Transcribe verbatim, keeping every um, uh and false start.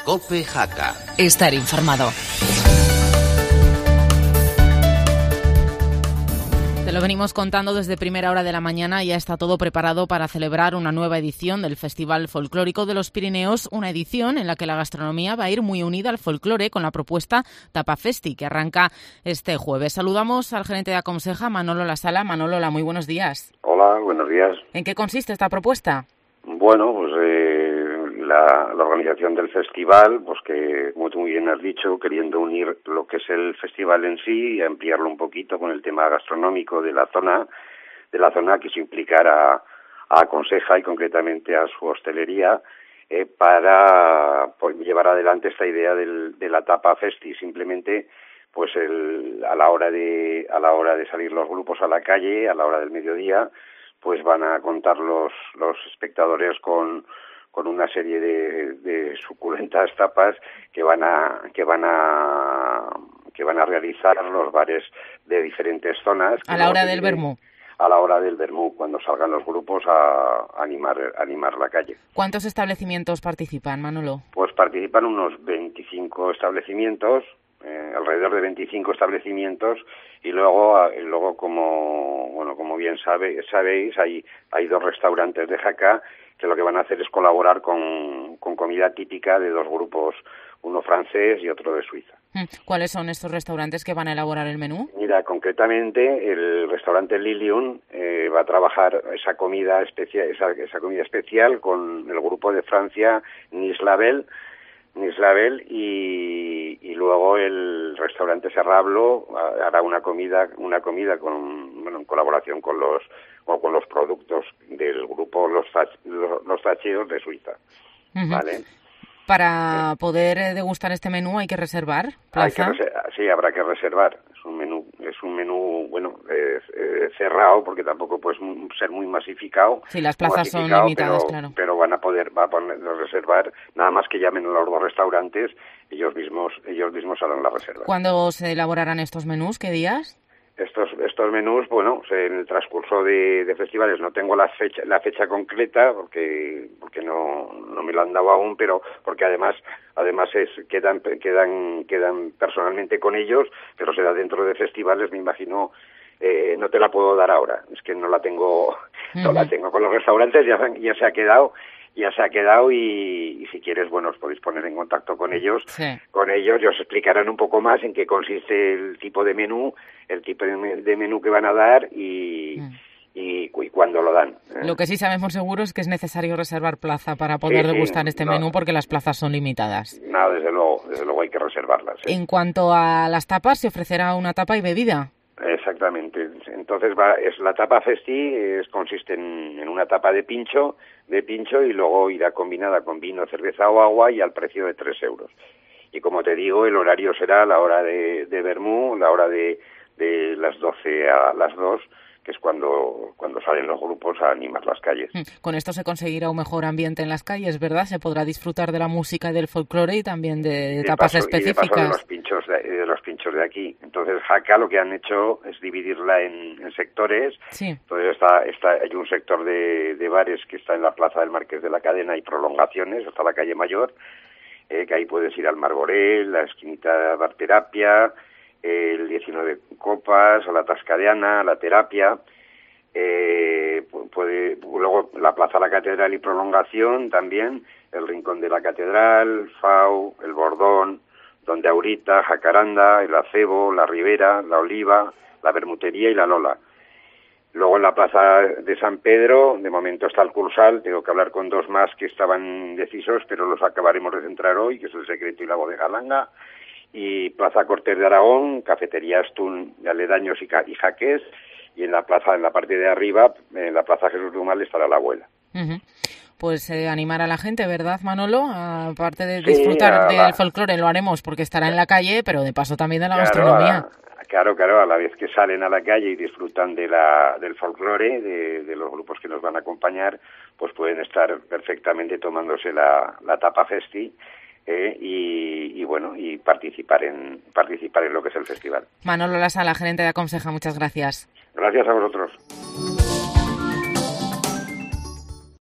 COPE Jaca. Estar informado. Te lo venimos contando desde primera hora de la mañana. Ya está todo preparado para celebrar una nueva edición del Festival Folclórico de los Pirineos, una edición en la que la gastronomía va a ir muy unida al folclore con la propuesta Tapa Festi, que arranca este jueves. Saludamos al gerente de Aconseja, Manolo Lasala. Manolo, hola, muy buenos días. Hola, buenos días. ¿En qué consiste esta propuesta? Bueno, pues eh, la, la organización del festival, pues que, como tú muy bien has dicho, queriendo unir lo que es el festival en sí y ampliarlo un poquito con el tema gastronómico de la zona, de la zona que se implicara a Aconseja y concretamente a su hostelería, eh, para pues, llevar adelante esta idea del, de la Tapa Festi. Simplemente, pues el, a la hora de a la hora de salir los grupos a la calle, a la hora del mediodía, pues van a contar los los espectadores con con una serie de, de suculentas tapas que van a que van a que van a realizar los bares de diferentes zonas. A la hora del vermú. A la hora del vermú, cuando salgan los grupos a animar a animar la calle. ¿Cuántos establecimientos participan, Manolo? Pues participan unos veinticinco establecimientos, eh, alrededor de veinticinco establecimientos, y luego y luego como bueno como bien sabe, sabéis hay hay dos restaurantes de Jaca que lo que van a hacer es colaborar con, con comida típica de dos grupos, uno francés y otro de Suiza. ¿Cuáles son estos restaurantes que van a elaborar el menú? Mira, concretamente el restaurante Lilium eh, va a trabajar esa comida especial, esa, esa comida especial con el grupo de Francia Nice Label, Nice Label y, y luego el restaurante Serrablo hará una comida, una comida con, bueno, en colaboración con los o con los productos del grupo Los los, los Tacheos de Suiza, uh-huh. ¿Vale? Para poder degustar este menú hay que reservar plaza. Hay que reser- sí, habrá que reservar. Es un menú, es un menú bueno eh, eh, cerrado porque tampoco puede ser muy masificado. Sí, las plazas son limitadas, pero, claro. Pero van a poder, va a poder reservar nada más que llamen a los dos restaurantes, ellos mismos, ellos mismos harán la reserva. ¿Cuándo se elaborarán estos menús? ¿Qué días? Estos estos menús, bueno, en el transcurso de, de festivales no tengo la fecha la fecha concreta porque porque no no me lo han dado aún, pero porque además además es quedan quedan quedan personalmente con ellos, pero será dentro de festivales, me imagino. Eh, no te la puedo dar ahora, es que no la tengo uh-huh. no la tengo con los restaurantes, ya ya se ha quedado. Ya se ha quedado y, y si quieres, bueno, os podéis poner en contacto con ellos. Sí. Con ellos y os explicarán un poco más en qué consiste el tipo de menú, el tipo de, de menú que van a dar y, mm. y, y cuándo lo dan. ¿eh? Lo que sí sabemos seguro es que es necesario reservar plaza para poder sí, degustar sí, este no, menú porque las plazas son limitadas. No, desde luego, desde luego hay que reservarlas. ¿eh? En cuanto a las tapas, ¿se ofrecerá una tapa y bebida? Exactamente. Entonces va, es la tapa festi, es, consiste en, en una tapa de pincho, de pincho y luego irá combinada con vino, cerveza o agua y al precio de tres euros. Y como te digo, el horario será la hora de, de vermú, la hora de, de las doce a las dos, que es cuando, cuando salen los grupos a animar las calles. Con esto se conseguirá un mejor ambiente en las calles, ¿verdad? Se podrá disfrutar de la música y del folclore y también de, de tapas paso, específicas. Y de paso de los pinchos de, de los pinchos de aquí. Entonces, Jaca lo que han hecho es dividirla en, en sectores. Sí. Entonces está, está, hay un sector de, de bares que está en la plaza del Marqués de la Cadena y prolongaciones hasta la calle Mayor, eh, que ahí puedes ir al Marborell, la esquinita Bar Terapia, el diecinueve Copas, a la Tascadeana, a la Terapia, eh, puede, luego la Plaza de la Catedral y prolongación también, el Rincón de la Catedral, Fau, el Bordón, Donde Aurita, Jacaranda, el Acebo, la Ribera, la Oliva, la Bermutería y la Lola. Luego en la Plaza de San Pedro, de momento está el Cursal, tengo que hablar con dos más que estaban decisos, pero los acabaremos de centrar hoy, que es el Secreto y la Bodega Langa. Y Plaza Cortés de Aragón, Cafetería Astún de Aledaños y, y Jaques, y en la plaza, en la parte de arriba, en la Plaza Jesús Dumal estará la Abuela. Uh-huh. Pues eh, animar a la gente, ¿verdad, Manolo? Aparte de disfrutar sí, del la... folclore, lo haremos porque estará en la calle, pero de paso también de la claro, gastronomía. A, claro, claro, a la vez que salen a la calle y disfrutan de la del folclore, de, de los grupos que nos van a acompañar, pues pueden estar perfectamente tomándose la, la Tapa Festi, Eh, y, y bueno y participar en participar en lo que es el festival. Manolo Lasala, gerente de Aconseja, muchas gracias. Gracias a vosotros.